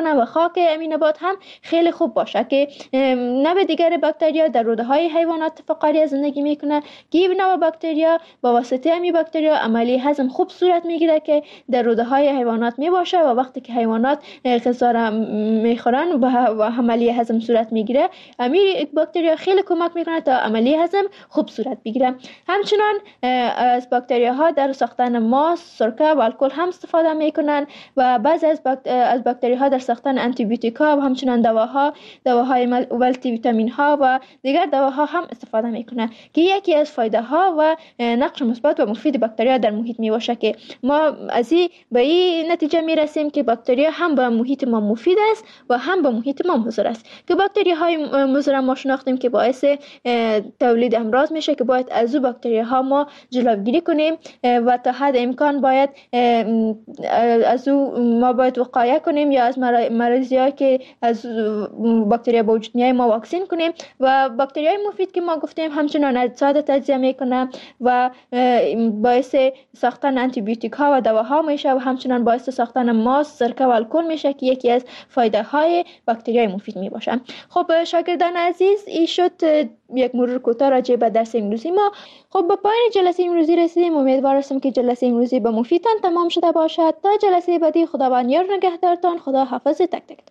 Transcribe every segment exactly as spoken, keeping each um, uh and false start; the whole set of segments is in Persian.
میکنه و خاک این نبات هم خیلی خوب باشه که نوع دیگر باکتریا در روده های حیوانات فقاریه زندگی میکنه که این نوع باکتریا با واسطه همین باکتریا عملی هضم خوب صورت میگیره که در روده های حیوانات میباشه و وقتی که حیوانات غذا را میخورن و عملی هضم صورت میگیره همین باکتریا خیلی کمک میکنه تا عملی هضم خوب صورت بگیره. همچنان از باکتریا ها در ساختن ماست، سرکه و الکل هم استفاده میکنن و بعضی از باکت... از باکتری ها در ساختن آنتی بیوتیکا و همچنان دواها، دواهای ملتی ویتامین ها و دیگر دواها هم استفاده میکنن که یکی از فایده ها و نقش مثبت و مفید باکتریا در محیط میباشه که ما از این به این نتیجه میرسیم که باکتریا هم به محیط ما مفید است و هم به محیط ما مضر است که باکتری های مضر ما شناختیم که باعث تولید امراض میشه که باید از او باکتری ها ما جلوگیری کنیم و تا حد امکان باید از او ما باید وقایه کنیم یا از مرضی ها که از باکتریا به وجود میاد ما واکسین کنیم. و باکتری های مفید که ما گفتیم همچنان اجساد تجزیه میکنه و باعث ساختن آنتی بیوتیک ها و دواها میشه و همچنان باعث ساختن ماست، سرکه و الکل میشه که یکی از فایده های باکتری های مفید میباشه. خب شاگردان عزیز، این شد یک مرور کوتاه راجع به درس امروزی ما. خب به پایان جلسه امروزی رسیدیم. امیدوار هستم که جلسه امروزی به مفیدتان تمام شده باشد. تا جلسه بعدی خداوند یار نگهدارتان. خدا حافظ تک تک.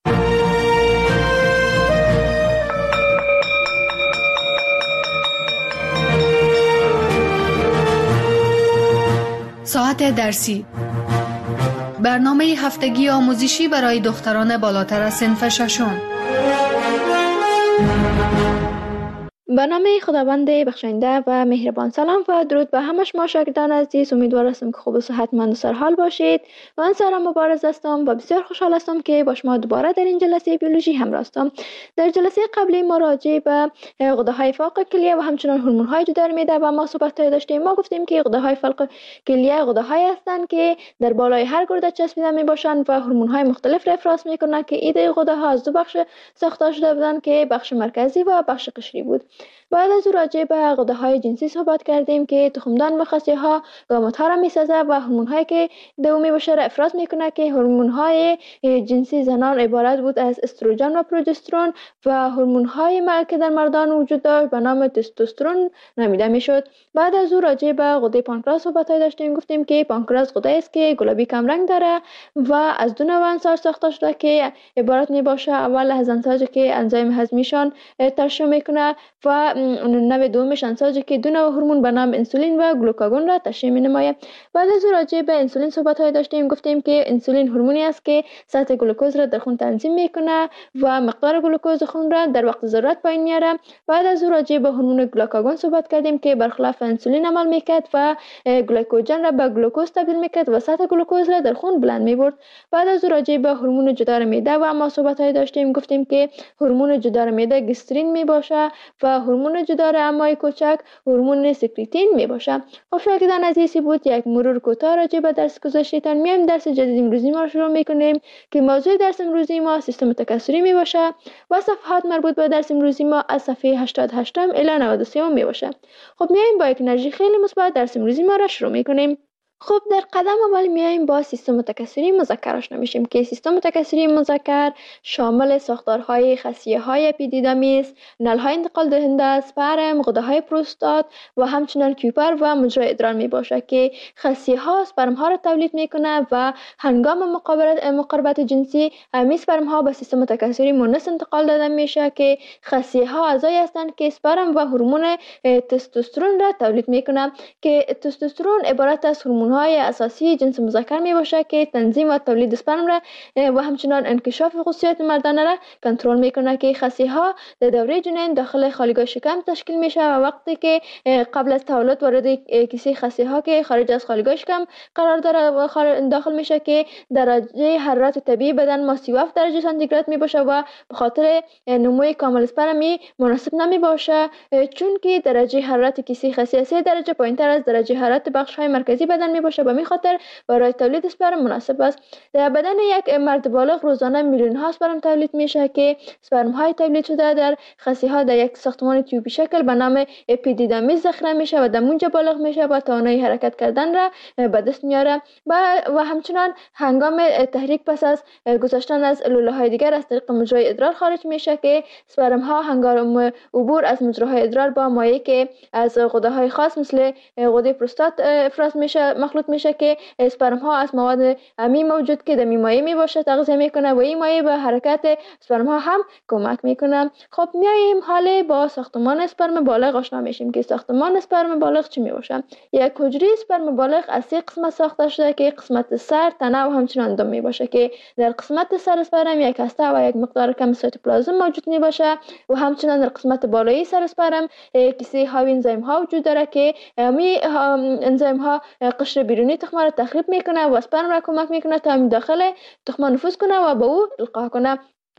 ساعت درسی، برنامه هفتگی آموزشی برای دختران بالاتر از صنف ششم. به نام خداوند بخشنده و مهربان. سلام و درود به همه شما شاگردان عزیز. امیدوار هستم که خوب و صحتمند و سرحال باشید. من سارا مبارز هستم و بسیار خوشحال هستم که با شما دوباره در این جلسه بیولوژی همراه هستم. در جلسه قبلی ما راجع به غده‌های فوق کلیه و همچنان هورمون‌های جدار معده و ما صحبت داشتیم. ما گفتیم که غده‌های فوق کلیه غده‌هایی هستند که در بالای هر گرده چسبیده میباشند و هورمون‌های مختلف را افراز میکنند که ایده غده‌ها از دو بخش ساخته شده بودند که بخش مرکزی و بخش قشری بود. بعد از او راجع به غده‌های جنسی صحبت کردیم که تخمدان و خصیه‌ها گامت‌ها را می‌سازه و هورمون‌هایی که دومی باشه را افراز می‌کنه که هورمون‌های جنسی زنان عبارت بود از استروژن و پروژسترون و هورمون‌های که در مردان وجود داشت به نام تستوسترون نامیده می‌شد. بعد از او راجع به غده پانکراس صحبت داشتیم. گفتیم که پانکراس غده است که گلابی کم رنگ داره و از دو نوع انساج ساخته شده که عبارت می‌باشه اول از انساجی که انزیم هضمیشان ترشح می‌کنه و نوع دومش انساجی که دو نوع هورمون به نام انسولین و گلوکاگون را تشکیل می‌نماید. بعد از راجع به انسولین صحبت های داشتیم. گفتیم که انسولین هورمونی است که سطح گلوکوز را در خون تنظیم میکنه و مقدار گلوکوز خون را در وقت ضرورت پایین میاره. بعد از راجع به هورمون گلوکاگون صحبت کردیم که برخلاف انسولین عمل میکرد و گلیکوژن را به گلوکوز تبدیل میکرد و سطح گلوکوز را در خون بلند میبرد. بعد از راجع به هورمون جدار معده و ما صحبت های داشتیم. گفتیم که هورمون جدار معده گسترین میباشه و هورمون جدار امعای کوچک هورمون سکریتین میباشه. خب شاگردان عزیزی بود یک مرور کوتاه راجع به درس گذشته‌تان. میایم درس جدید امروزی ما شروع میکنیم که موضوع درس امروزی ما سیستم تکثری میباشه و صفحات مربوط به درس امروزی ما از صفحه هشتاد و هشت الی نود و سه میباشه. خب میایم با یک انرژی خیلی مثبت درس امروزی ما را شروع میکنیم. خب در قدم اول میایم با سیستم تکثری مذکر آشنا میشیم که سیستم تکثری مذکر شامل ساختارهای خصیه‌های اپیدیدامیس است، نل‌های انتقال دهنده، سپرم، غده‌های پروستات و همچنین کیوپر و مجرا ادرار میباشه که خصیه‌ها اسپرم‌ها را تولید میکنه و هنگام مقابلت مقاربت جنسی همین اسپرم‌ها به سیستم تکثری مونس انتقال داده میشه که خصیه‌ها اعضایی هستند که اسپرم و هورمون تستوسترون را تولید میکنه که تستوسترون عبارت از هورمون های اساسی جنس مذکر می باشه که تنظیم و تولید اسپرم را و همچنان انکشاف خصوصیات مردانه را کنترل میکنه که خصیه ها در دوره جنین داخل خالیگاه شکم تشکیل میشه و وقتی که قبل از تولد وارد کیسه خصیه ها که خارج از خالیگاه شکم قرار داره داخل میشه که درجه حرارت طبیعی بدن ما سی و هفت درجه سانتیگراد می باشه و به خاطر نموی کامل اسپرمی مناسب نمی باشه چون که درجه حرارت کیسه خصیه سه درجه پایینتر از درجه حرارت بخش های مرکزی بدن می باشه. به می خاطر برای تولید اسپرم مناسب است. در بدن یک مرد بالغ روزانه میلیون ها اسپرم تولید میشه که اسپرم های تولید شده در خصی ها در یک ساختمان تیوبی شکل به نام اپیدیدامیس ذخیره میشه و در اونجا بالغ میشه و توانایی حرکت کردن را به دست میاره و و همچنان هنگام تحریک پس از گذاشتن از لوله های دیگر از طریق مجرای ادرار خارج میشه که اسپرم ها هنگام عبور از مجراهای ادرار با مایع که از غده های خاص مثل غده پروستات افراز میشه مخلوط میشه که اسپرم ها از مواد امی موجود که در مایع می باشه تغذیه میکنه و این مایع به حرکت اسپرم ها هم کمک میکنه. خب میایم حالا با ساختمان اسپرم بالغ آشنا میشیم که ساختمان اسپرم بالغ چی می باشه. یک حجره اسپرم بالغ از سه قسمت ساخته شده که قسمت سر، تنه و همچنان دم می باشه که در قسمت سر اسپرم یک هسته و یک مقدار کم سایتوپلازم موجود می باشه و همچنان در قسمت بالایی سر اسپرم کیسه های انزیم ها وجود داره که می انزیم ها قشر بیرونی تخم را تخریب میکنه و اسپرم را کمک میکنه تا می داخل تخم نفوذ کنه و به او القا کنه.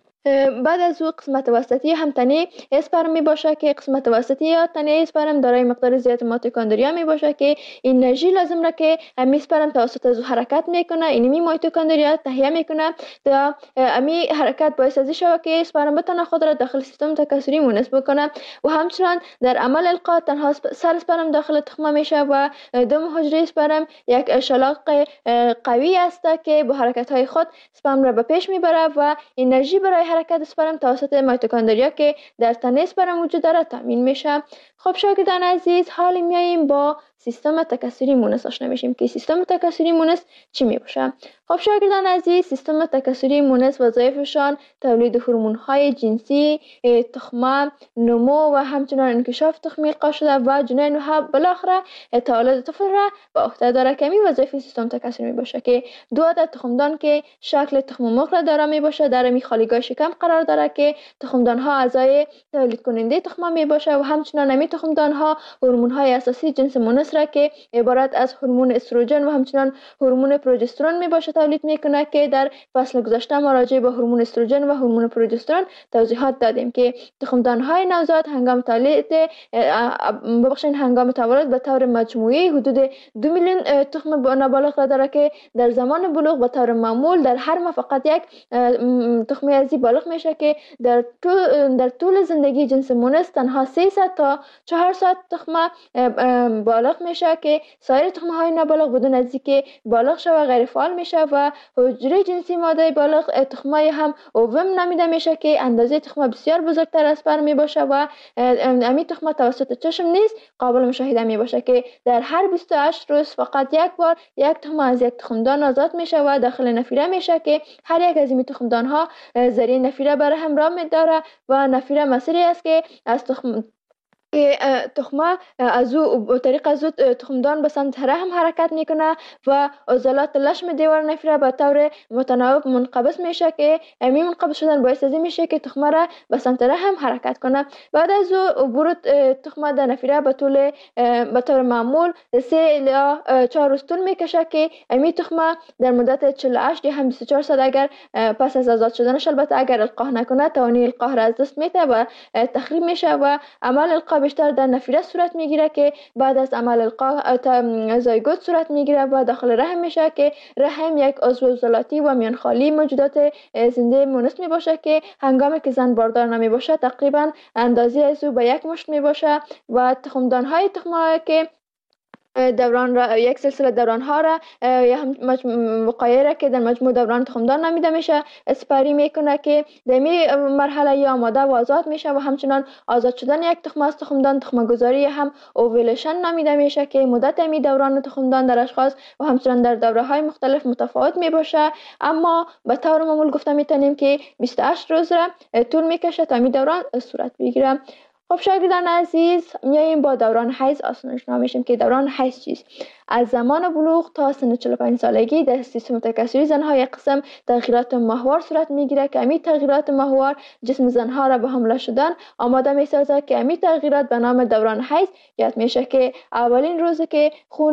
بعد از او قسمت وسطی هم تنه اسپرم می باشه که قسمت وسطی یا تنه اسپرم دارای مقدار زیاد میتوکندریا می باشه که انرژی لازم را که امی اسپرم توسط از حرکت میکنه اینمی میتوکندریا تهیه میکنه تا امی حرکت باعث از شود که اسپرم بتونه خود را داخل سیستم تکثری مونس بکنه و همچنان در عمل القا تنها سر اسپرم داخل تخمه میشه و دم حجره اسپرم یک شلاق قوی است که با حرکت های خود اسپرم را به پیش میبره و انرژی برای حرکت اسپرم توسط میتوکندریا که در تنه اسپرم وجود داره تامین میشه. خب شاگردان عزیز، حالا میاییم با سیستم تکثری مونس آشنا میشیم که سیستم تکثری مونس چی می باشه. خب شاگردان عزیز، سیستم تکثری مونس وظایفشان تولید هورمون های جنسی، تخمه، نمو و همچنان انکشاف تخمی القا شده و جنین و بالاخره تولد طفل را به عهده داره که می وظایف سیستم تکثری می باشه که دو عدد تخمدان که شکل تخم مرغ را داره می باشه در می خالیگاه شکم قرار داره که تخمدان ها اعضای تولید کننده تخمه می باشه و همچنان می تخمدان ها هورمون های اساسی جنس مونس را که عبارت از هورمون استروژن و همچنان هورمون پروژسترون می باشه تولید میکنه که در فصل گذشته ما راجع به هورمون استروژن و هورمون پروژسترون توضیحات دادیم که تخمدان های نوزاد هنگام تولید ببخشید هنگام تولد به طور مجموعی حدود دو میلیون تخم نابالغ را داره که در زمان بلوغ به طور معمول در هر ماه فقط یک تخم ازی بالغ میشه که در طول در طول زندگی جنس مونس تنها سیصد تا چهارصد تخم بالغ میشه که سایر تخم های نابالغ بدون از اینکه بالغ شوه غیر فعال میشه و حجره جنسی ماده بالغ تخمای هم اووم نامیده میشه که اندازه تخم بسیار بزرگتر از پر می باشه و امی تخم توسط چشم نیز قابل مشاهده می باشه که در هر بیست و هشت روز فقط یک بار یک تخم از یک تخمدان آزاد میشه و داخل نفیره میشه که هر یک از این تخمدان ها ذریع نفیره برای همراه می داره و نفیره مسیری است که از تخم که تخمه از او طریق از او تخمدان به سمت رحم حرکت میکنه و عضلات لشم دیوار نفیره به طور متناوب منقبض میشه که امی منقبض شدن باعث از این میشه که تخمه را به سمت رحم حرکت کنه. بعد از او عبور تخمه در نفیره به طول به طور معمول سه الی چهار روز طول میکشه که امی تخمه در مدت چهل و هشت یا هم بیست و چهار ساعت اگر پس از آزاد شدنش البته اگر القاح نکنه توانی القاح را از دست میده و تخریب میشه و عمل القاح بیشتر در نفیره صورت میگیره که بعد از عمل القاح زایگوت صورت میگیره و داخل رحم میشه که رحم یک عضو عضلاتی و میانخالی موجودات زنده مونس می باشه که هنگامی که زن باردار نمی باشه تقریبا اندازه از او به یک مشت می باشه و تخمدان های تخمه که دوران را یک سلسله دوران ها را یا هم وقایع را که در مجموع دوران تخمدان نامیده میشه اسپری میکنه که در می مرحله یا آماده و آزاد میشه و همچنان آزاد شدن یک تخم از تخمدان تخم گذاری هم اوویلیشن نامیده میشه که مدت می دوران تخمدان در اشخاص و همچنان در دوره های مختلف متفاوت می باشه، اما به طور معمول گفته میتونیم که بیست و هشت روز را طول میکشه تا می دوران صورت بگیره. خب شاگردان عزیز، میاییم با دوران حیض آشنا میشیم که دوران حیض چیست. از زمان بلوغ تا سن چهل و پنج سالگی در سیستم تکثری زنها یک قسم تغییرات ماهوار صورت میگیره که امی تغییرات ماهوار جسم زنها را به حمله شدن آماده میسازه که امی تغییرات به نام دوران حیض یاد میشه که اولین روزی که خون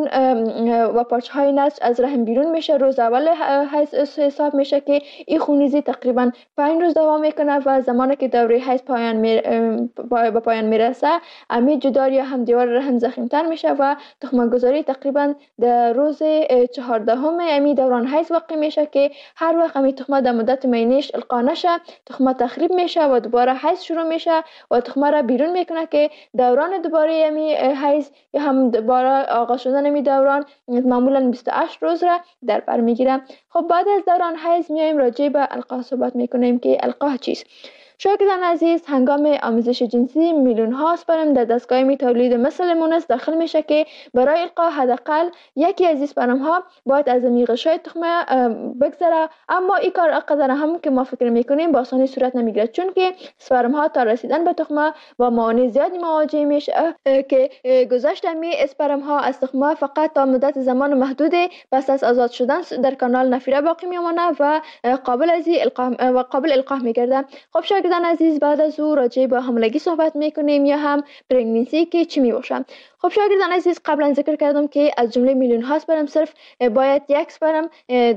و پارچه های نسج از رحم بیرون میشه روز اول حیض حساب میشه که این خونریزی تقریبا پنج روز دوام میکنه و زمانی که دوره حیض پایان می به پایان میرسه، امی جدار یا هم دیوار رحم ضخیم‌تر میشه و تخم گذاری تقریبا در روز چهاردهم امی دوران حیض واقع میشه که هر وقت امی تخم در مدت مینیش القا نشه تخم تخریب میشه و دوباره حیض شروع میشه و تخم را بیرون میکنه که دوران دوباره امی حیض یا هم دوباره آغاز شدن امی دوران معمولا بیست و هشت روز را در بر میگیره. خب بعد از دوران حیض میایم راجع به القاح صحبت میکنیم که القاح چیست. شاگردان عزیز، هنگام آموزش جنسی میلیون ها اسپرم در دستگاه می تولید مثل مونس داخل میشه که برای القاء حداقل یکی از اسپرم ها باید از غشای تخمه بگذره، اما این کار اقدر هم که ما فکر میکنیم با آسانی صورت نمیگیره، چون که اسپرم ها تا رسیدن به تخمه با موانع زیادی مواجه میشه که گذشت می اسپرم ها از تخمه فقط تا مدت زمان محدودی پس از آزاد شدن در کانال نفیره باقی میمونه و قابل از القاح و قابل القاح میگرده. خب شاگردان عزیز، بعد از او راجع به حاملگی صحبت میکنیم یا هم پرگننسی که چی میباشه. خب شاگردان عزیز، قبلا ذکر کردم که از جمله میلیون ها اسپرم صرف باید یک اسپرم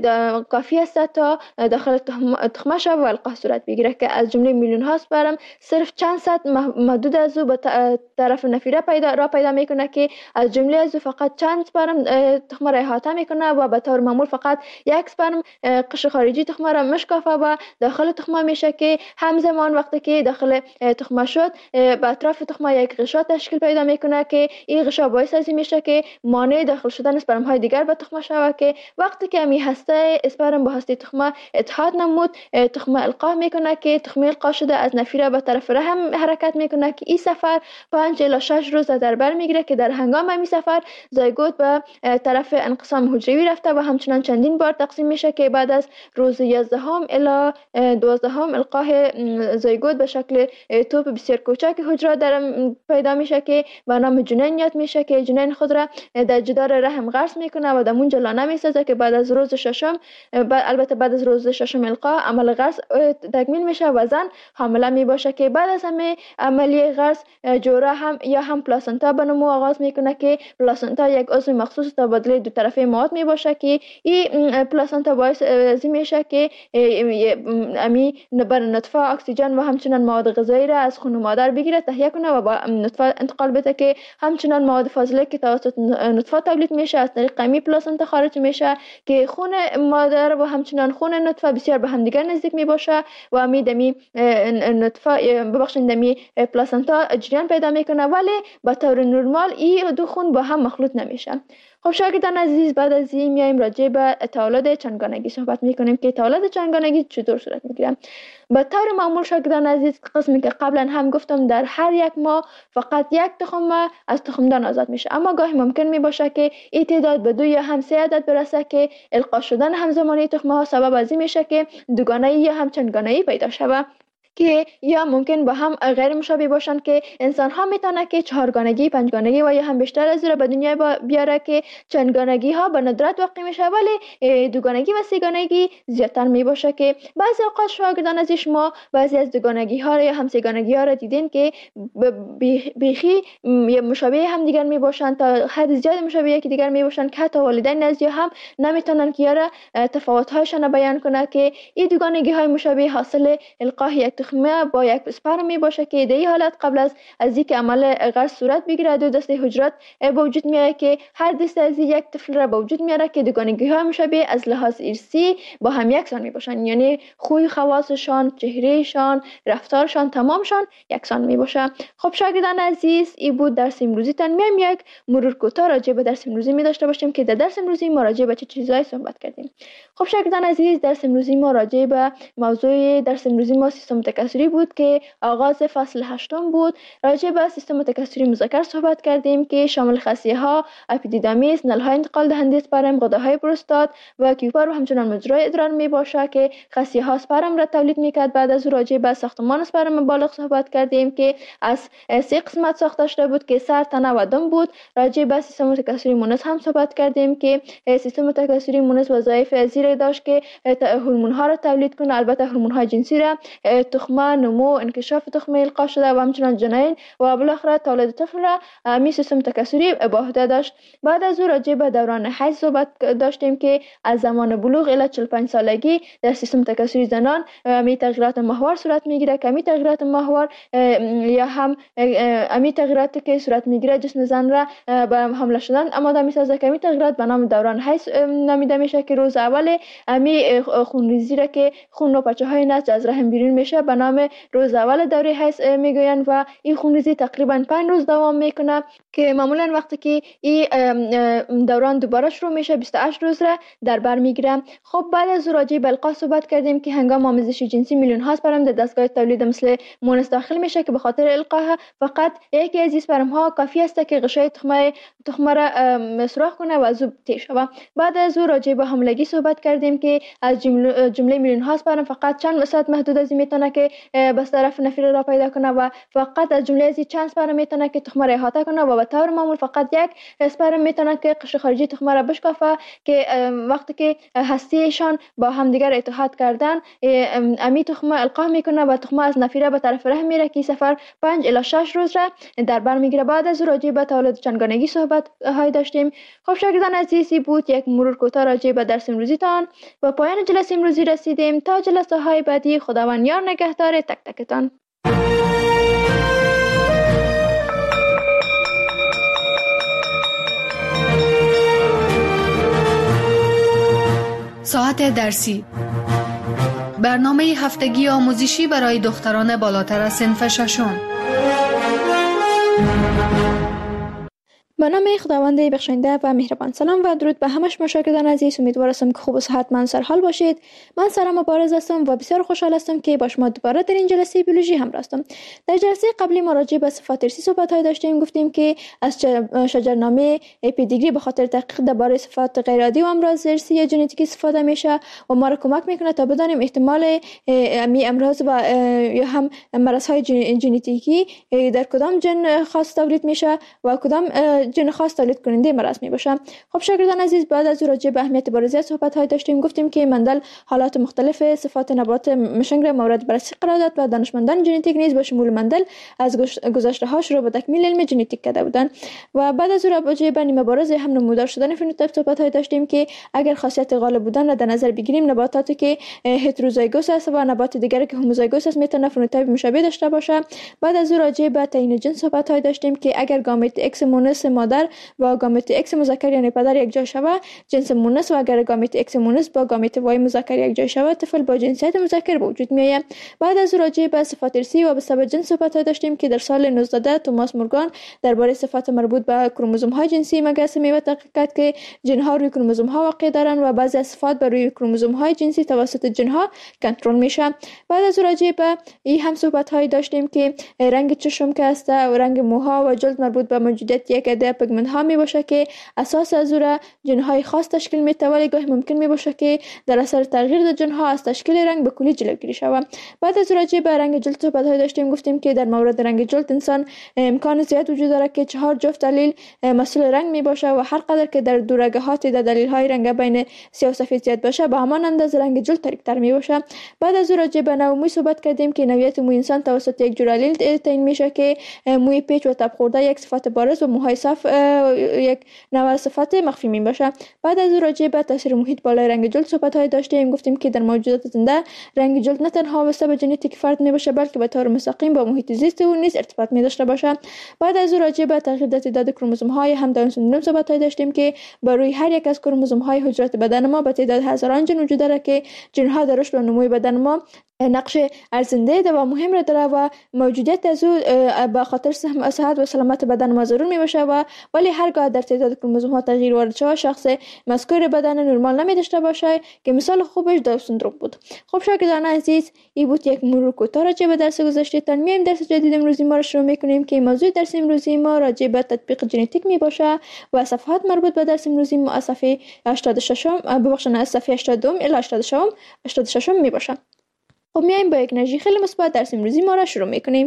کافی است تا داخل تخمه شود و القاح صورت بگیره، که از جمله میلیون ها اسپرم صرف چند صد محدود از او به طرف نفیره پیدا را پیدا میکنه که از جمله از او فقط چند اسپرم تخمه را احاطه میکنه و به طور معمول فقط یک اسپرم قشر خارجی تخمه را مشکافه و داخل تخمه میشه که همزمان وقتی که داخل تخمه شد به اطراف تخمه یک غشا تشکیل پیدا میکنه که این غشا باعث از این میشه که مانع داخل شدن اسپرم های دیگر به تخمه شود، که وقتی که می هسته اسپرم با هسته تخمه اتحاد نمود تخمه القاح میکنه که تخمه القاح شده از نفیره به طرف رحم حرکت میکنه که این سفر پنج الی شش روز در بر میگیره، که در هنگام این سفر زایگوت به طرف انقسام حجروی رفته و همچنان چندین بار تقسیم میشه که بعد از روز یازدهم الی دوازدهم القاح زایگوت به شکل توپ بسیار کوچک حجره در پیدا میشه که به نام جنین یاد میشه که جنین خود را در جدار رحم غرس میکنه و در اونجا لانه میسازه که بعد از روز ششم البته بعد از روز ششم القاح عمل غرس تکمیل میشه و زن حامله میباشه، که بعد از همه عملیه غرس جوره هم یا هم پلاسنتا به نمو آغاز میکنه که پلاسنتا یک عضو مخصوص تبادله دو طرفه مواد میباشه که این پلاسنتا باعث میشه که امی بر نطفه اکسیژن و همچنان مواد غذایی را از خون مادر بگیره تهیه کنه و با نطفه انتقال بده، که همچنان مواد فاضله که توسط نطفه تولید میشه از طریق امی پلاسنتا خارج میشه که خون مادر و همچنان خون نطفه بسیار به هم دیگر نزدیک میباشه و امی دمی نطفه ببخشید دمی پلاسنتا جریان پیدا میکنه، ولی به طور نرمال این دو خون با هم مخلوط نمیشه. خب شاگردان عزیز، بعد از این میایم راجع به تولد چندگانگی صحبت میکنیم که تولد چندگانگی چطور صورت میگیره. به طور معمول شاگردان عزیز، قسمی که قبلا هم گفتم در هر یک ماه فقط یک تخم از تخمدان آزاد میشه، اما گاهی ممکن میباشه که این تعداد به دو یا هم سه عدد برسه که القا شدن همزمانی تخمه ها سبب از این میشه که دوگانه‌ای یا هم چندگانه‌ای پیدا شود، که یا ممکن با هم غیر مشابه باشند که انسان ها میتونه که چهارگانگی، پنجگانگی و یا هم بیشتر از این را به دنیا بیاره، که چندگانگی ها به ندرت واقع میشه ولی دوگانگی و سه‌گانگی زیادتر میباشه، که بعضی اوقات شاگردان از شما بعضی از دوگانگی ها یا هم سه‌گانگی ها را دیدین که بیخی مشابه هم دیگر میباشند، تا حد زیاد مشابه یکی دیگر میباشند که حتی والدین از هم نمیتونن که یاره تفاوت هایشان بیان کنه، که این دوگانگی های مشابه حاصل القاح یک تخمه با یک اسپرم می باشه که در این حالت قبل از از اینکه عمل غرس صورت بگیره دو دسته حجرات به وجود میاره که هر دسته از یک طفل را به وجود میاره که دوگانگی ها مشابه از لحاظ ارثی با هم یکسان می باشن، یعنی خوی خواصشان، چهرهشان، رفتارشان تمامشان یکسان می باشه. خب شاگردان عزیز، این بود درس امروزی تان. میایم یک مرور کوتاه راجع به درس امروزی می داشته باشیم که در درس امروزی ما راجع به چه چیزایی صحبت کردیم. خب شاگردان عزیز، درس امروزی ما راجع به موضوع درس امروزی ما سیستم تکثری بود که آغاز فصل هشتم بود. راجع به سیستم تکثری مذکر صحبت کردیم که شامل خصیه ها، اپیدیدامیس، نلهای انتقال دهنده اسپرم، غده‌های پروستات و کیوپر و همچنان مجرای ادرار می باشه که خصیه ها اسپرم را تولید میکرد. بعد از راجع به ساختمان اسپرم بالغ صحبت کردیم که از سه قسمت ساخته شده بود که سر، تنه و دم بود. راجع به سیستم تکثری مونس هم صحبت کردیم که سیستم تکثری مونس وظایف زیر داشت که هورمون ها را تولید کنه، البته هورمون های جنسی را تخمه، نمو، انکشاف تخم القا شده و همچنان جنین و بالاخره تولد طفل را می سیستم تکثری به عهده داشت. بعد از او راجع به دوران حیض صحبت داشتیم که از زمان بلوغ الی چهل و پنج سالگی در سیستم تکثری زنان می تغییرات ماهوار صورت میگیره که می تغییرات ماهوار یا هم امی تغییراتی که صورت میگیره جسم زن را به حمل شدن آماده میسازه که می تغییرات به نام دوران حیض نامیده میشه که روز اول امی خونریزی را که خون و پچه های نسج از رحم بیرون میشه به نام روز اول دوره حیض میگویند و این خونریزی تقریبا پنج روز دوام میکنه که معمولا وقتی که این دوران دوباره شروع میشه بیست و هشت روز را در بر میگیره. خب بعد از راجع به القا صحبت کردیم که هنگام آمیزش جنسی میلیون ها اسپرم در دستگاه تولید مثل مونس داخل میشه که به خاطر القا فقط یکی از اسپرم ها کافی است که غشای تخمه تخمه را سوراخ کنه و از او تیر شود. بعد از او راجع به حاملگی صحبت کردیم که از جمله, جمله میلیون ها اسپرم فقط چند صد محدود از میتونه که بس طرف نفیر را پیدا کنه و فقط از جمله از چند اسپرم میتونه که تخمه را احاطه کنه و به طور معمول فقط یک اسپرم میتونه که قشر خارجی تخمه را بشکافه که وقتی که هستیشان با همدیگر اتحاد کردن امی تخمه القا میکنه و تخمه از نفیره به طرف رحم میره که سفر پنج الی شش روز را در بر میگیره. بعد از راجع به تولد چندگانگی صحبت های داشتیم. خب شاگردان عزیزی بود یک مرور کوتاه راجع به درس امروزیتان و پایان جلسه امروزی رسیدیم. تا جلسه های بعدی خداوند یار نگهدار تک تکتان. ساعت درسی، برنامه هفتگی آموزشی برای دختران بالاتر از صنف ششم. به نام خداوند بخشنده و مهربان. سلام و درود به همه شما شاگردان عزیز. امیدوار هستم که خوب و صحتمند سر حال باشید. من سارا مبارز هستم و بسیار خوشحال هستم که با شما دوباره در این جلسه بیولوژی همراه هستم. در جلسه قبلی ما راجع به صفات ارثی صحبت های داشتیم. گفتیم که از شجرنامه پدیگری به خاطر تحقیق درباره صفات غیر عادی و امراض ارثی یا ژنتیکی استفاده میشه و ما را کمک میکنه تا بدانیم احتمال می امراض و یا هم مرض های ژنتیکی در کدام جن خاص تولید میشه و کدام جن خاص تولید کننده مرض می باشه. خب شاگردان عزیز بعد از راجع به اهمیت بارزیت صحبت های داشتیم. گفتیم که مندل حالات مختلف صفات نبات مشنگ را مورد بررسی قرار داد و دانشمندان ژنتیک نیز با شمول مندل از گذشته هاش رو به تکمیل علم ژنتیک کرده بودند و بعد از راجع به نیمه بارز هم نمودار شدن فنوتیپ صحبت های داشتیم که اگر خاصیت غالب بودن را در نظر بگیریم نباتاتی که هتروزایگوس است و نبات دیگری که هوموزایگوس است میتونه فنوتیپ مشابه داشته باشه. بعد از راجع به تعیین جنس صحبت های داشتیم که اگر گامیت ایکس مونس مادر و گامیت ایکس مذکر یعنی پدر یک جای شود جنس مونس و اگر گامیت ایکس مونس با گامیت وای مذکر یک جای شود طفل با جنسیت مذکر به وجود میآید. بعد از راجع به صفات ارثی و به سبب جنس صحبت داشتیم که در سال نوزده توماس مورگان درباره صفات مربوط به کروموزوم های جنسی مگس می تحقیق کرد که جن ها روی کروموزوم ها واقع دارند و بعضی از صفات بر روی کروموزوم های جنسی توسط جن ها کنترل میشه. بعد از راجع به این هم صحبت های داشتیم که رنگ چشم که است و رنگ موها و جلد مربوط به موجودیت یک عده پیگمنت ها می باشه که اساس از او را جن های خاص تشکیل میده ولی گاهی ممکن می باشه که در اثر تغییر در جن ها از تشکیل رنگ به کلی جلوگیری شود. بعد از راجع به رنگ جلد صحبت های داشتیم. گفتیم که در مورد رنگ جلد انسان امکان زیاد وجود داره که چهار جفت دلیل مسئول رنگ می باشه و هر قدر که در دورگهات در دلیل های رنگ بین سیاه و سفید زیاد باشه به همان اندازه رنگ جلد تاریک تر می باشه. بعد از راجع به نوع موی صحبت کردیم که نوعیت موی انسان توسط یک جور الیل تعیین میشه که موی پیچ و تب خورده یک صفت بارز و موهای صاف یک نوع صفت مخفی می باشه. بعد از راجع به تاثیر محیط بالای رنگ جلد صحبت های داشتیم. گفتیم که در موجودات زنده رنگ جلد نه تنها واسه به ژنتیک فرد می باشه بلکه به طور مستقیم با محیط زیست او نیز ارتباط می داشته باشه. بعد از راجع به تغییر در تعداد کروموزوم های هم داون سندروم صحبت های داشتیم که بر روی هر یک از کروموزوم های حجرات بدن ما به تعداد هزاران جن وجود داره که جن ها در رشد و نمو بدن ما نقش ارزنده و مهم را داره و موجودیت از او به خاطر صحت و سلامت بدن ما ضرور می باشه و ولی هرگاه در تعداد کروموزوم ها تغییر وارد شود شخص مذکور بدن نرمال نمی داشته باشه که مثال خوبش داون سندروم بود. خب شاگردان عزیز این بود یک مرور کوتاه راجع به درس گذشته تان. میایم درس جدید امروزی ما را شروع میکنیم که موضوع درس امروزی ما راجع به تطبیق ژنتیک می باشه و صفحات مربوط به درس امروزی ما از صفحه هشتاد و شش ببخشید از صفحه هشتاد و دو الی هشتاد و شش می باشه. خب میایم با یک انرژی خیلی مثبت درس امروزی ما را شروع میکنیم.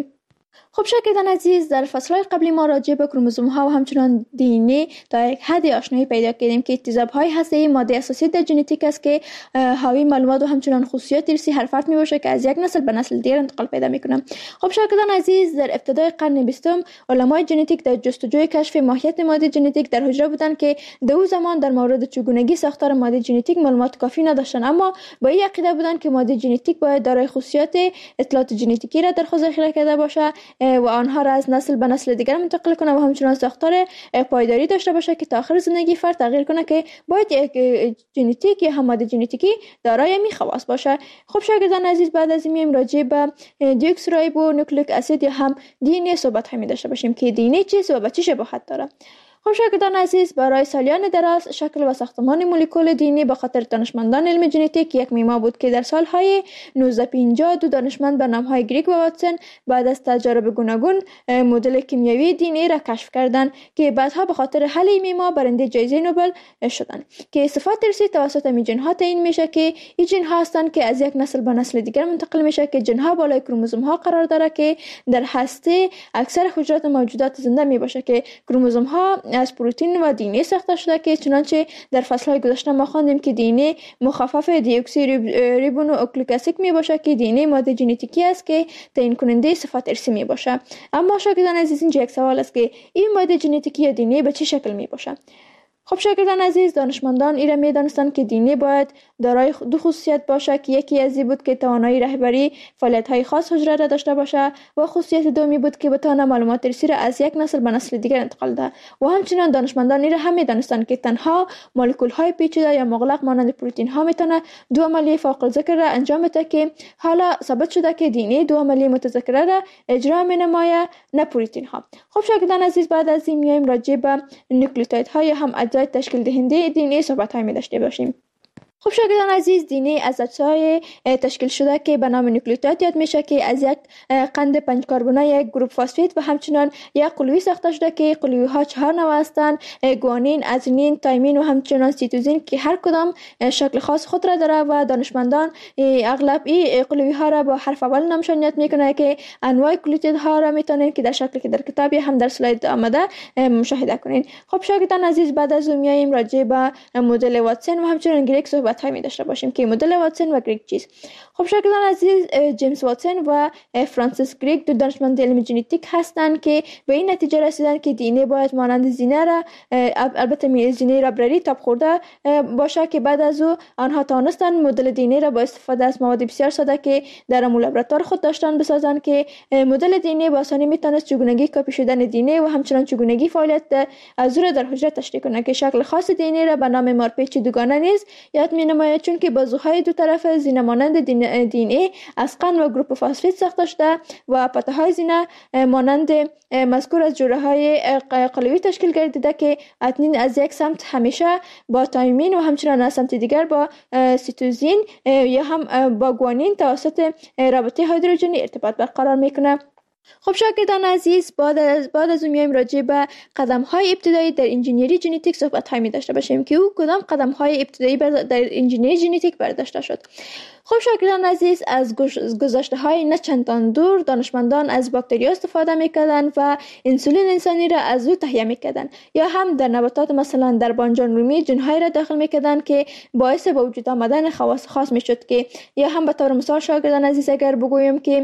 خب شاگردان عزیز، در فصل‌های قبلی ما راجع به کروموزوم‌ها و همچنان دی ان ای تا یک حد آشنایی پیدا کردیم که اتصاب‌های هسته‌ای ماده اساسی در ژنتیک است که حاوی معلومات و همچنان خصوصیات ارثی هر فرد می‌باشه که از یک نسل به نسل دیگر انتقال پیدا می‌کنه. خب شاگردان عزیز، در ابتدای قرن بیستم علمای ژنتیک در جستجوی کشف ماهیت ماده ژنتیک در حجره بودند که در اون زمان در مورد چگونگی ساختار ماده ژنتیک معلومات کافی نداشتند، اما با این عقیده بودند که ماده ژنتیک باید دارای خصوصیات اطلاعات ژنتیکی را در خود ذخیره کرده باشه و آنها را از نسل به نسل دیگر منتقل کنه و همچنان ساختار پایداری داشته باشه که تا آخر زندگی فرد تغییر کنه، که باید یک ژنتیک یا هم ماده ژنتیکی دارای می خواص باشه. خب شاگردان عزیز، بعد از این میایم راجع به دیوکسیریبو نوکلیک اسید یا هم دی ان ای صحبت همی داشته باشیم که دی ان ای چیست و به چه شباهت داره. خب شاگردان عزیز، برای سالیان دراز شکل و ساختمان مولکول دی ان ای به خاطر دانشمندان علم ژنتیک یک معما بود که در سالهای نوزده پنجاه دو دانشمند به نامهای گریگ و واتسون بعد از تجارب گوناگون مدل کیمیایی دی ان ای را کشف کردند که بعدها به خاطر حل این معما برنده جایزه نوبل شدند. که صفات ارثی توسط می ژن‌ها تعیین میشه که این ژن‌ها هستند که از یک نسل به نسل دیگر منتقل میشه، که ژن‌ها بالای کروموزوم‌ها قرار داره که در هسته اکثر حجرات موجودات زنده می باشه، که کروموزوم‌ها از پروتئین و دی ان ای ساخته شده که چنانچه در فصل‌های گذشته ما خواندیم که دی ان ای مخفف دیوکسی ریبونوکلیک اسید می باشه که دی ان ای ماده ژنتیکی است که تعیین کننده صفات ارثی می باشه. اما شاگردان عزیز، اینجا یک سوال است که این ماده ژنتیکی یا دی ان ای به چه شکل می باشه؟ خب شاگردان عزیز، دانشمندان ایره می دانستند که دی ان ای باید دارای دو خصوصیت باشه که یکی از این بود که توانایی رهبری فعالیت‌های خاص حجره را داشته باشه و خصوصیت دومی بود که بتونه معلومات ارثی را از یک نسل به نسل دیگر انتقال ده. و همچنین دانشمندان ایره هم می دانستند که تنها مولکول‌های پیچیده یا مغلق مانند پروتئین‌ها میتونه دو عملیه فوق الذکر را انجام بده، که حالا ثابت شده که دی ان ای دو عملیه متذکره را اجرا می‌نماید، نه پروتئین‌ها. خب شاگردان عزیز، بعد از این میایم راجع به نوکلیوتیدها یا هم اجزای تشکیل دهنده دی ان ای صحبت های می داشته باشیم. خب شاگردان عزیز، دی ان ای از اجزای تشکیل شده که به نام نوکلیوتید یاد میشه که از یک قند پنج کربنی، یک گروپ فسفید و همچنان یک قلوی ساخته شده که قلوی ها چهار نوع هستند: گوانین، ازونین، تایمین و همچنان سیتوزین که هر کدام شکل خاص خود را داره و دانشمندان اغلب این قلوی ها را با حرف اول نامشانیت میکنه که انواع نوکلیوتید ها را میتونین که در شکلی که در کتابی هم در سلاید آمده مشاهده کنین. خب شاگردان عزیز، بعد از اون میایم راجع به مدل واتسون و همچنان گریگ صحبت های می داشته باشیم که مدل واتسون و گریگ چیست. خب شاگردان عزیز، جیمز واتسون و فرانسیس گریگ دو دانشمند علم ژنتیک هستند که به این نتیجه رسیدن که دی ان ای باید مانند زینه را، البته می زینه ربرری تاب خورده باشه، که بعد از او آنها توانستند مدل دی ان ای را با استفاده از مواد بسیار ساده که در لابراتوار خود داشتن بسازند، که مدل دی ان ای با آسانی میتونست چگونگی کپی شدن دی ان ای و همچنان چگونگی فعالیت از او را در حجره تشریح کنه، که شکل خاص دی ان ای را به نام مارپیچ دوگانه نیز یاد می‌نماید، چون که بازوهای دو طرف زینه مانند دی ان ای از قند و گروپ فسفید ساخته شده و پته‌های زینه مانند مذکور از جوړه‌های قلوی تشکیل گردیده که اتنین از یک سمت همیشه با تایمین و همچنان از سمت دیگر با سیتوزین یا هم با گوانین توسط رابطه هیدروژنی ارتباط برقرار میکنه. خب شاگردان عزیز، بعد از بعد از اون میایم راجع به قدم‌های ابتدایی در انجینیری ژنتیک صحبت‌هایی می داشته باشیم که او کدام قدم‌های ابتدایی در انجینیری ژنتیک برداشته شد. خب شاگردان عزیز، از گذشته‌های نه چندان دور دانشمندان از باکتریا استفاده می‌کردند و انسولین انسانی را از او تهیه می‌کردند، یا هم در نباتات مثلا در بانجان رومی جن‌های را داخل می‌کردند که باعث به وجود آمدن خواص خاص می‌شد، که یا هم به طور مثال شاگردان عزیز اگر بگویم که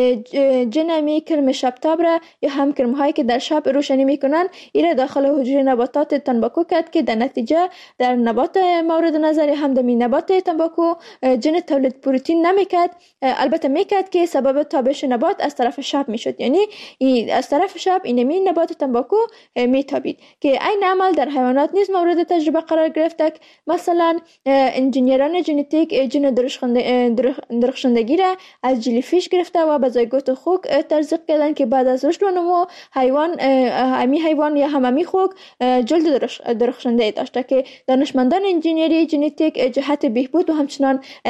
جن می کرم شبتاب را یا هم کرم‌هایی که در شب روشنی می‌کنند این را داخل حجره نباتات تنباکو کرد که در نتیجه در نبات مورد نظر هم در نبات تنباکو جن تولید پروتئین نمیکرد، البته میکرد که سبب تابش نبات از طرف شب میشد، یعنی از طرف شب اینمی نبات تنباکو میتابید، که این عمل در حیوانات نیز مورد تجربه قرار گرفت. مثلا انجینیران ژنتیک جن درخشندگی را از جلیفیش گرفته و به زایگوت خوک تزریق کردند که بعد از رشد و نمو حیوان امی حیوان یا هممی خوک جلد درخشنده داشته، که دانشمندان انجینیری ژنتیک جهت بهبود و همچنان تولید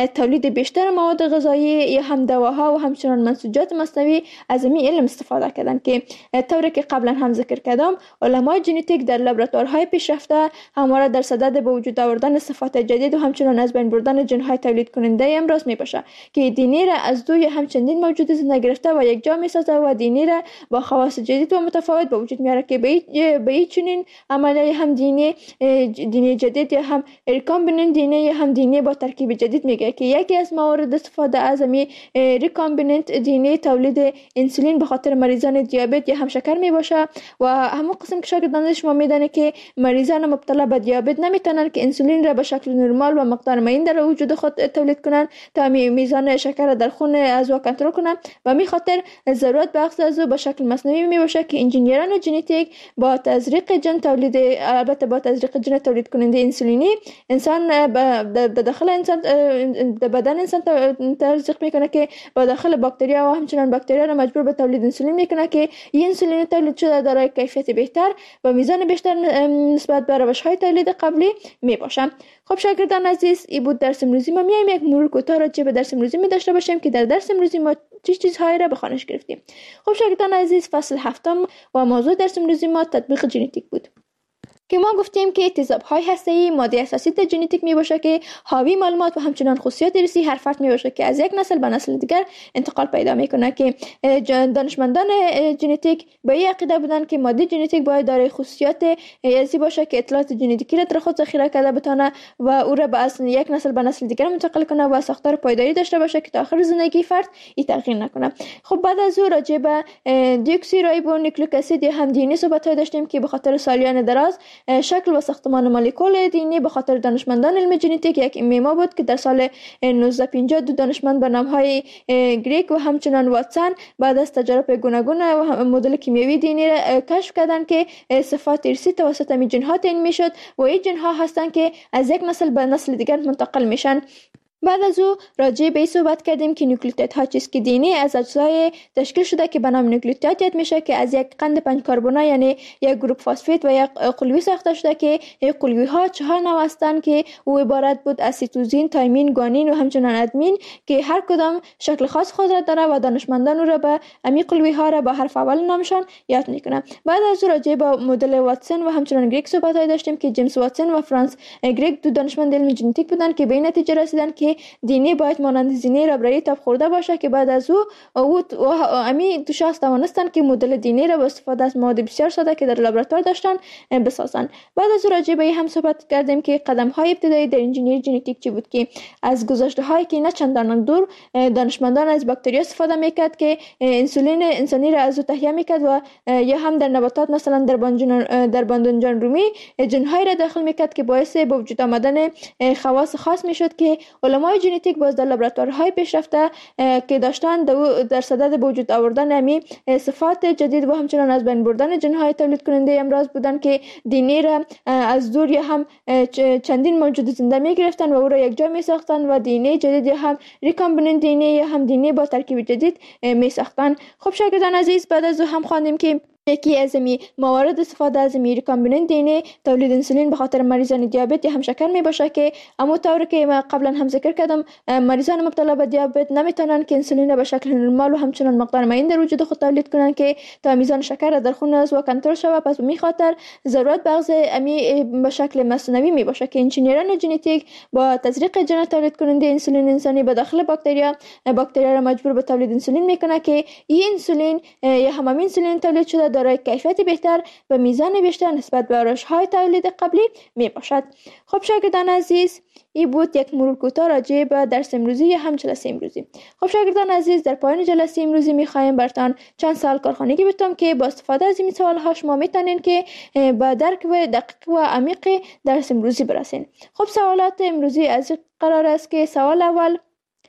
تولید بیشتر مواد غذایی یا هم دواها و همچنان منسوجات مصنوعی از این علم استفاده کردند که طوری که قبلا هم ذکر کردم علمای ژنتیک در لابراتوارهای پیشرفته همواره در صدد به وجود آوردن صفات جدید و همچنان از بین بردن ژن‌های تولید کننده امراض میباشد که دی ان ای را از دو یا همچنین موجود زنده گرفته و یکجا میسازه و دی ان ای را با خواص جدید و متفاوت به وجود میاره که به این چنین عملیه هم دی ان ای دی ان ای جدید یا هم ریکامبیننت دی ان ای یا هم دی ان ای با ترکیب جدید میگه که یکی از موارد استفاده از می ریکامبیننت دی ان ای تولید انسولین به خاطر مریضان دیابت یا هم شکر میباشه و همون قسم که شاگردان شما میدانه که مریضان مبتلا به دیابت نمیتونن که انسولین را به شکل نرمال و مقدار معین در وجود خود تولید کنند تا میزان شکر در خون از او کنترل کنند و می خاطر ضرورت به اخذ از او به شکل مصنوعی میباشه که انجینیران ژنتیک با تزریق ژن تولید البته با تزریق ژن تولید کننده انسولینی انسان به داخل انسان در بدن انسان تزریق میکنه که با داخل باکتریا و همچنان باکتریا را مجبور به تولید انسولین میکنه که این انسولین تولید شده دارای کیفیت بهتر و میزان بیشتر نسبت به روش‌های تولید قبلی میباشه. خب شاگردان عزیز این بود درس امروزی ما. میایم یک مرور کوتاه راجع به درس امروزی می داشته باشیم که در درس امروزی ما چه چیزهایی را به خوانش گرفتیم. خب شاگردان عزیز فصل هفتم و موضوع درس امروزی ما تطبیق ژنتیک بود که ما گفتیم که تیزاب‌های هسته‌ای ماده اساسی در ژنتیک میباشه که حاوی معلومات و همچنان خصوصیات ارثی هر فرد میباشه که از یک نسل به نسل دیگر انتقال پیدا میکنه که دانشمندان ژنتیک به این عقیده بودن که ماده ژنتیک باید دارای خصوصیات ارثی باشه که اطلاعات ژنتیکی را در خود ذخیره کرده بتونه و او را به از یک نسل به نسل دیگر منتقل کنه و ساختار پایداری داشته باشه که تا آخر زندگی فرد این تغییر نکنه. خب بعد از او راجع به دیوکسی رایبو نیوکلیک اسید یا هم دی ان ای صحبت داشتیم که به خاطر سالیان دراز شکل و ساختمان مولکول دی ان ای به خاطر دانشمندان علم ژنتیک یک معما بود که در سال نوزده پنجاه دو دانشمند به نام‌های گریک و همچنان واتسون بعد از تجارب گوناگون و مدل کیمیایی دی ان ای را کشف کردند که صفات ارثی توسط می ژن‌ها تعیین میشد و این ژن‌ها هستند که از یک نسل به نسل دیگر منتقل میشن. بعد از او راجع به این صحبت کردیم که نیوکلیوتیدها چیست که دی ان ای از اجزای تشکیل شده که به نام نیوکلیوتید یاد میشه که از یک قند پنج کربنی یعنی یک گروپ فسفید و یک قلوی ساخته شده که این قلوی ها چهار نوع هستند که او عبارت بود از سیتوزین، تایمین، گوانین و همچنان ادمین که هر کدام شکل خاص خود را داره و دانشمندان او را به امی قلوی ها را با حرف اول نامشان یاد میکنه. بعد از او راجع به مدل واتسون و همچنان گریک صحبت داشتیم که جیمز واتسون و فرانس گریک دو دانشمند علم ژنتیک بودند که به این نتیجه رسیدند که دی ان ای باید مانند زینه ربرایی تاب خورده باشه که بعد از او او امی دو شخص توانستند که مدل دی ان ای را با استفاده از مواد بسیار ساده که در لابراتوار داشتن بسازن. بعد از او راجع به هم صحبت کردیم که قدم های ابتدایی در انجینیری ژنتیک چی بود که از گذشته هایی که نه چندان دور دانشمندان از باکتریا استفاده میکرد که انسولین انسانی را از او تهیه میکرد و یا هم در نباتات مثلا در بانجان در باندنجان رومی ژن‌های را داخل میکرد که باعث به وجود آمدن خواص خاص میشد که علمای ژنتیک باز در لابراتوارهای پیشرفته که داشتن در صدد به وجود آوردن امی صفات جدید و همچنان از بین بردن ژن‌های تولید کننده امراض بودن که دی ان ای را از دور یا هم چندین موجود زنده می گرفتن و او را یک جا می ساختن و دی ان ای جدید یا هم ریکامبیننت دی ان ای یا هم دی ان ای با ترکیب جدید می ساختن. خب شاگردان عزیز بعد از او هم خواندیم که یکی از می موارد استفاده از می ریکامبیننت دی ان ای تولید انسولین به خاطر مریضان دیابت یا هم شکر می باشه که اما طور که ما قبلا هم ذکر کردم مریضان مبتلا به دیابت نمیتونن که انسولین را به شکل نرمال و همچنان مقدار معین در وجود خود تولید کنن که تا میزان شکر در خون از و کنترل شود. پس به خاطر ضرورت به اخذ امی به شکل مصنوعی می باشه که انجینیران ژنتیک با تزریق ژن تولید کننده انسولین انسانی به داخل باکتریا باکتریا را مجبور به تولید انسولین میکنه که این انسولین یا هم انسولین تولید شده دارای کیفیت بهتر و میزان بیشتر نسبت به روش‌های تولید قبلی می باشد. خب شاگردان عزیز این بود یک مرور کوتاه راجع به درس امروزی یا هم جلسه امروزی. خب شاگردان عزیز در پایان جلسه امروزی می‌خوایم براتون چند سوال کارخانگی بتونم که با استفاده از این سوال‌ها شما میتونین که با درک و دقیق و عمیق درس امروزی برسین. خب سوالات امروزی از قرار است که سوال اول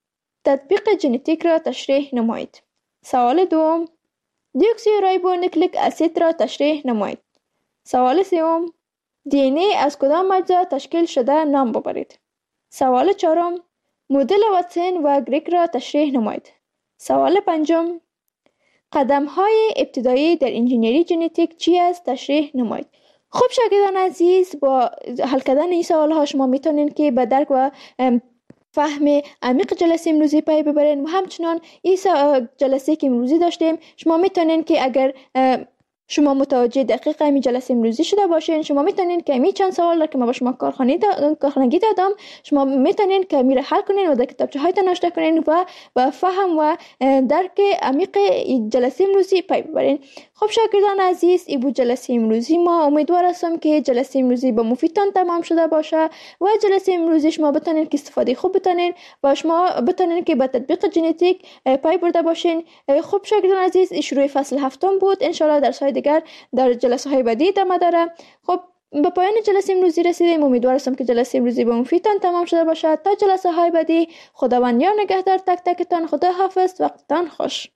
تطبیق ژنتیک را تشریح نمایید. سوال دوم دیوکسی رایبو نیوکلیک اسید را تشریح نمایید. سوال سوم دی ان ای از کدام اجزا تشکیل شده نام ببرید. سوال چهارم مدل واتسون و گریک را تشریح نمایید. سوال پنجم قدم های ابتدایی در انجینیری ژنتیک چی است تشریح نمایید. خب شاگردان عزیز با حل کردن این سوال ها شما میتونین که به درک و فهم عمیق جلسه امروزی پی ببرین و همچنان این جلسه که امروزی داشتیم شما میتونین که اگر شما متوجه دقیق می جلسه امروزی شده باشین، شما میتونین که می چند سوال را که ما با شما کارخانه دا، کارخانگی دادم شما میتونین که میره حل کنین و در کتابچه هایتان نوشته کنین و با فهم و درک عمیق جلسه امروزی پی ببرین. خب شاگردان عزیز، این بود جلسه امروزی ما. امیدوار هستم که جلسه امروزی با مفیدتان تمام شده باشه و جلسه امروزی شما بتونین که استفاده خوب بتونین و شما بتونین که با تطبیق ژنتیک پی برده باشین. خب شاگردان عزیز، این شروع فصل هفتم بود. ان شاء الله درس های دیگر در جلسه های بعدی ادامه داره. خب به پایان جلسه امروزی رسیدیم. امیدوار هستم که جلسه امروزی با مفیدتان تمام شده باشه. تا جلسه های بعدی، خداوند یار نگهدار تک تکتان. خدا حافظ. وقتتان خوش.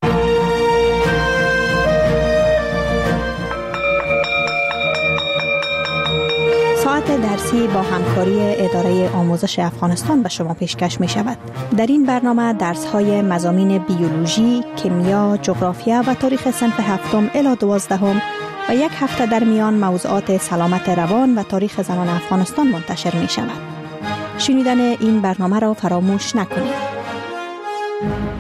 ساعت درسی با همکاری اداره آموزش افغانستان به شما پیشکش می شود. در این برنامه درس های مضامین بیولوژی، کیمیا، جغرافیا و تاریخ صنف هفتم الی دوازدهم و یک هفته در میان موضوعات سلامت روان و تاریخ زنان افغانستان منتشر می شود. شنیدن این برنامه را فراموش نکنید.